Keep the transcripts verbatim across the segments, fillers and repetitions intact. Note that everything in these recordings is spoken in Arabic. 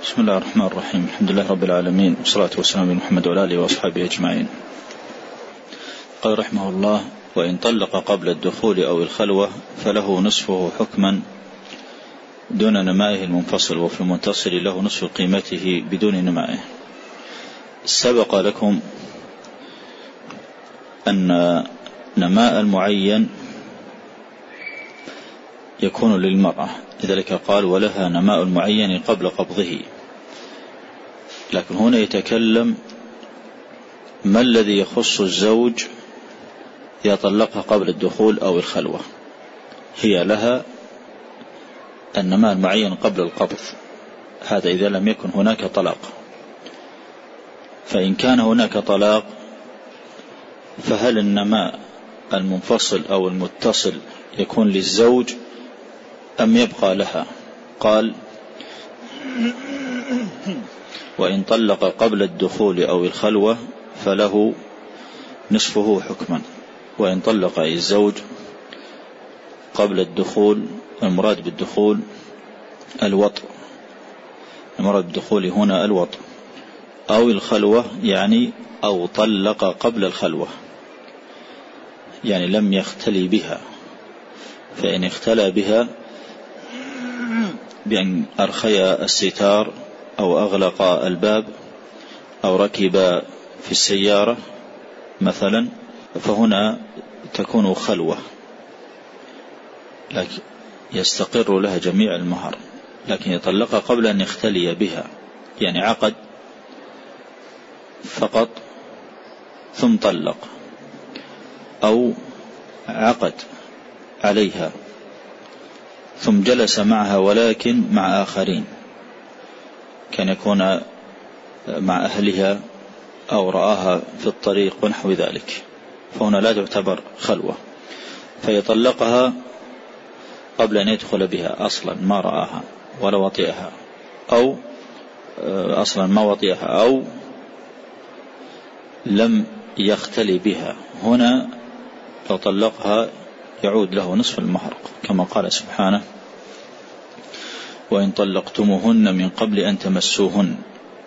بسم الله الرحمن الرحيم. الحمد لله رب العالمين، والصلاة والسلام على محمد وعلى آله وأصحابه أجمعين. قال رحمه الله: وإن طلق قبل الدخول أو الخلوة فله نصفه حكما دون نمائه المنفصل، وفي المتصل له نصف قيمته بدون نمائه. سبق لكم أن نماء المعين يكون للمرأة، لذلك قال: ولها نماء المعين قبل قبضه. لكن هنا يتكلم ما الذي يخص الزوج إذا طلقها قبل الدخول أو الخلوة. هي لها النماء المعين قبل القبض، هذا إذا لم يكن هناك طلاق. فإن كان هناك طلاق فهل النماء المنفصل أو المتصل يكون للزوج أم يبقى لها؟ قال: وإن طلق قبل الدخول أو الخلوة فله نصفه حكما. وإن طلق الزوج قبل الدخول، المراد بالدخول الوطء، المراد بالدخول هنا الوطء، أو الخلوة يعني أو طلق قبل الخلوة يعني لم يختلي بها. فإن اختلى بها بأن أرخي الستار أو أغلق الباب أو ركب في السيارة مثلا، فهنا تكون خلوة، لكن يستقر لها جميع المهر. لكن يطلقها قبل أن يختلي بها، يعني عقد فقط ثم طلق، أو عقد عليها ثم جلس معها ولكن مع آخرين، كان يكون مع أهلها أو رآها في الطريق ونحو ذلك، فهنا لا تعتبر خلوة. فيطلقها قبل أن يدخل بها، أصلا ما رآها ولا وطئها، أو أصلا ما وطئها، أو لم يختلي بها. هنا لو طلقها يعود له نصف المهر، كما قال سبحانه: وإن طلقتموهن من قبل أن تمسوهن.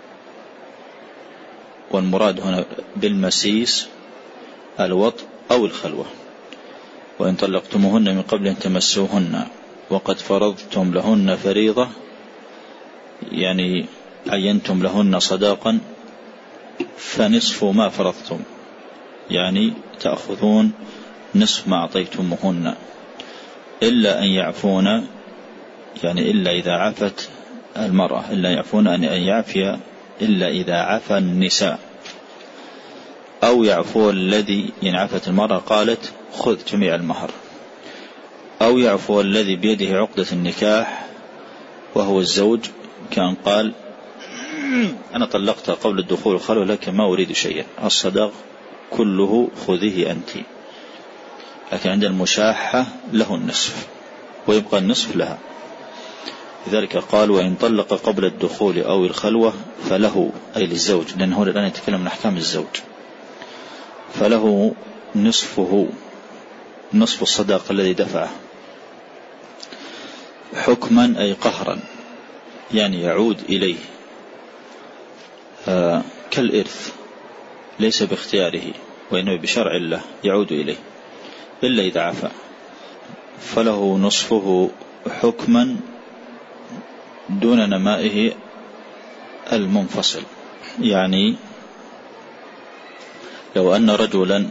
والمراد هنا بالمسيس الوطء أو الخلوة. وإن طلقتموهن من قبل أن تمسوهن وقد فرضتم لهن فريضة، يعني عينتم لهن صداقا، فنصف ما فرضتم، يعني تأخذون نصف ما أعطيتموهن، إلا أن يعفون، يعني إلا إذا عفت المرأة، إلا يعفون أن يعفي إلا إذا عفى النساء، أو يعفو الذي، إن عفت المرأة قالت خذ جميع المهر، أو يعفو الذي بيده عقدة النكاح وهو الزوج، كان قال: أنا طلقتها قبل الدخول الخلوة لكن ما أريد شيئا، الصداق كله خذيه أنت. لكن عند المشاحة له النصف ويبقى النصف لها. لذلك قال: وإن طلق قبل الدخول أو الخلوة فله، أي للزوج، لأنه الآن يتكلم عن أحكام الزوج، فله نصفه، نصف الصداق الذي دفعه، حكما أي قهرا، يعني يعود إليه آه كالإرث، ليس باختياره وإنه بشرع الله يعود إليه، إلا إذا عفا. فله نصفه حكما دون نمائه المنفصل. يعني لو أن رجلا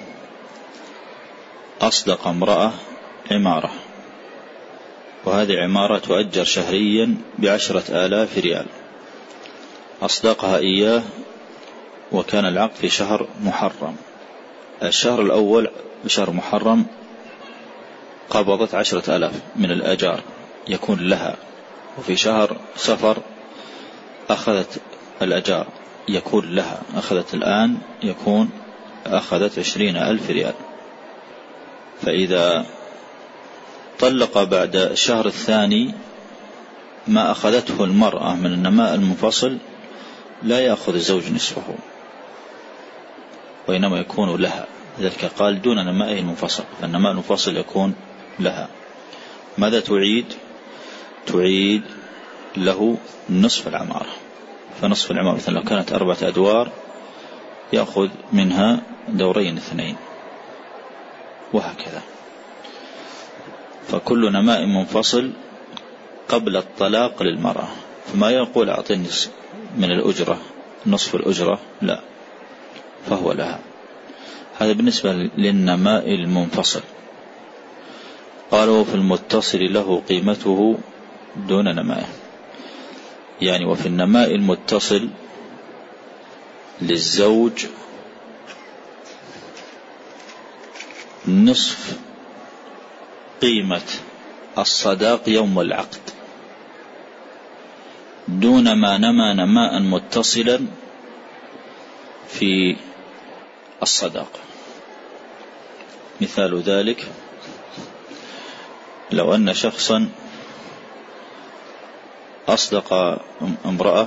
أصدق امرأة عمارة، وهذه عمارة تؤجر شهريا بعشرة آلاف ريال، أصدقها إياه وكان العقد في شهر محرم، الشهر الأول بشهر محرم قبضت عشرة آلاف من الأجار يكون لها، وفي شهر سفر أخذت الأجار يكون لها، أخذت الآن يكون أخذت عشرين ألف ريال. فإذا طلق بعد الشهر الثاني ما أخذته المرأة من النماء المنفصل لا يأخذ الزوج نصفه، وإنما يكون لها. لذلك قال: دون نمائه المنفصل، فالنماء المنفصل يكون لها. ماذا تعيد؟ تعيد له نصف العمارة. فنصف العمارة مثلا لو كانت أربعة أدوار يأخذ منها دورين اثنين، وهكذا. فكل نماء منفصل قبل الطلاق للمرأة، فما يقول أعطيني من الأجرة نصف الأجرة، لا، فهو لها. هذا بالنسبة للنماء المنفصل. قالوا في المتصل له قيمته دون نمائه، يعني وفي النماء المتصل للزوج نصف قيمة الصداق يوم العقد دون ما نما نماء متصلا في الصداق. مثال ذلك لو أن شخصا أصدق امرأة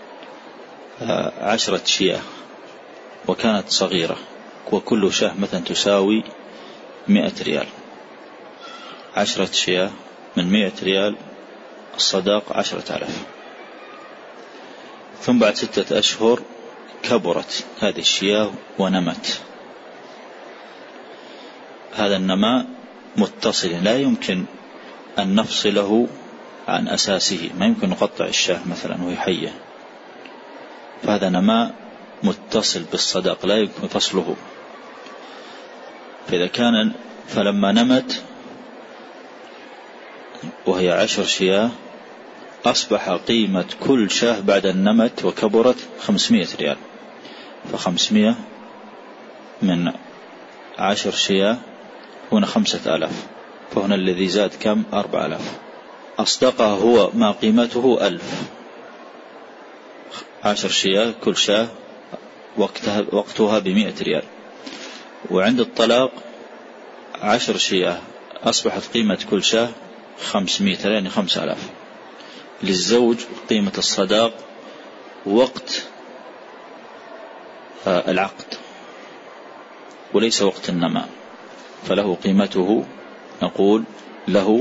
عشرة شياه وكانت صغيرة، وكل شاه مثلا تساوي مئة ريال، عشرة شياه من مئة ريال، الصداق عشرة آلاف. ثم بعد ستة أشهر كبرت هذه الشياه ونمت. هذا النماء متصل لا يمكن أن نفصله عن أساسه، ما يمكن نقطع الشاه مثلا وهي حية، فهذا نماء متصل بالصداق لا يمكن فصله. فإذا كان فلما نمت وهي عشر شياه أصبح قيمة كل شاه بعد النمت وكبرت خمسمائة ريال، فخمسمائة من عشر شياه هنا خمسة آلاف، فهنا الذي زاد كم؟ أربع آلاف. أصدقها هو ما قيمته ألف، عشر شياه كل شاه وقتها وقتها بمئة ريال. وعند الطلاق عشر شياه أصبحت قيمة كل شاه خمسمائة، يعني خمسة آلاف. للزوج قيمة الصداق وقت العقد وليس وقت النماء، فله قيمته، نقول له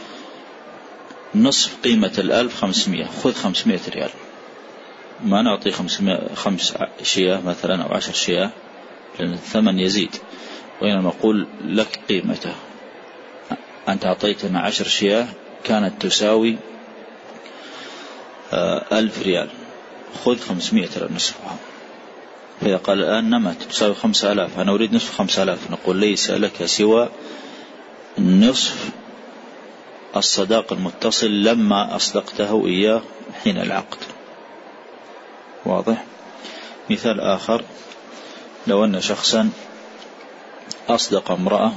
نصف قيمة الألف خمسمائة، خذ خمسمائة ريال، ما نعطي خمس شياه مثلا أو عشر شياه لأن الثمن يزيد، وإنما نقول لك قيمته، أنت أعطيتنا عشر شياه كانت تساوي ألف ريال، خذ خمسمائة ريال نصفها. فإذا قال الآن نمت تساوي خمسة آلاف، أنا أريد نصف خمسة آلاف، نقول ليس لك سوى نصف الصداق المتصل لما أصدقته إياه حين العقد. واضح؟ مثال آخر، لو أن شخصا أصدق امرأة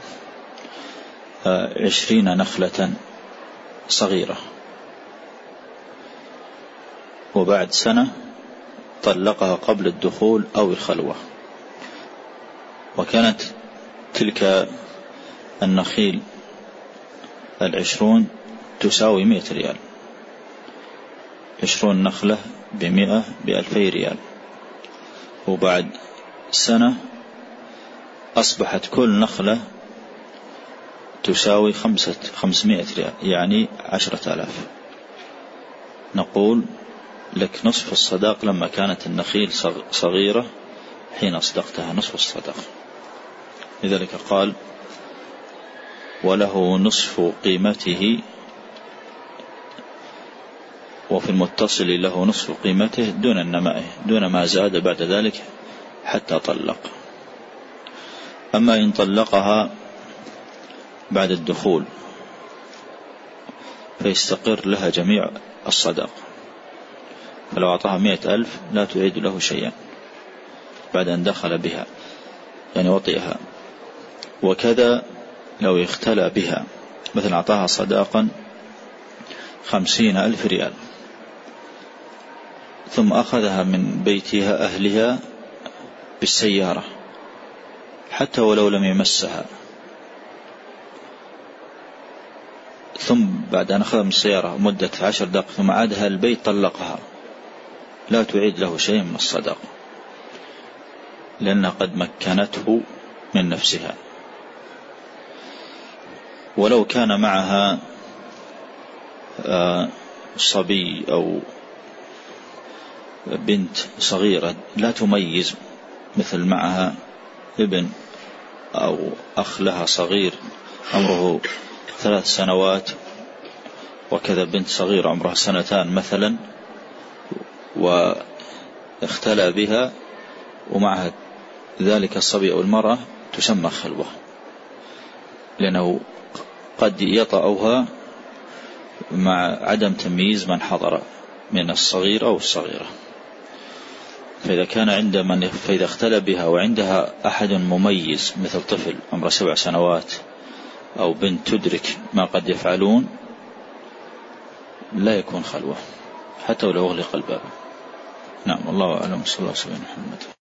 عشرين نخلة صغيرة، وبعد سنة طلقها قبل الدخول أو الخلوة، وكانت تلك النخيل العشرون تساوي مئة ريال، عشرون نخلة بمئة بألفي ريال، وبعد سنة أصبحت كل نخلة تساوي خمسة خمسمائة ريال، يعني عشرة آلاف. نقول لك نصف الصداق لما كانت النخيل صغيرة حين أصدقتها، نصف الصداق. لذلك قال وله نصف قيمته، وفي المتصل له نصف قيمته دون النمائه، دون ما زاد بعد ذلك حتى طلق. أما إن طلقها بعد الدخول فيستقر لها جميع الصداق، فلو أعطاها مئة ألف لا تعيد له شيئا بعد أن دخل بها، يعني وطئها. وكذا لو اختلى بها، مثلا أعطاها صداقا خمسين ألف ريال ثم أخذها من بيتها أهلها بالسيارة حتى ولو لم يمسها، ثم بعد أن أخذها من السيارة مدة عشر دقائق ثم عادها البيت طلقها، لا تعيد له شيء من الصداق لأنها قد مكنته من نفسها. ولو كان معها صبي أو بنت صغيرة لا تميز، مثل معها ابن أو أخ لها صغير عمره ثلاث سنوات، وكذا بنت صغيرة عمرها سنتان مثلا، واختلى بها ومعها ذلك الصبي أو المرأة، تسمى خلوة، لأنه قد يطأها مع عدم تمييز من حضر من الصغير أو الصغيرة. فإذا كان عند من فإذا اختلى بها وعندها أحد مميز مثل طفل عمره سبع سنوات أو بنت تدرك ما قد يفعلون، لا يكون خلوة حتى ولو أغلق الباب. نعم، الله أعلم. صلى الله عليه وسلم.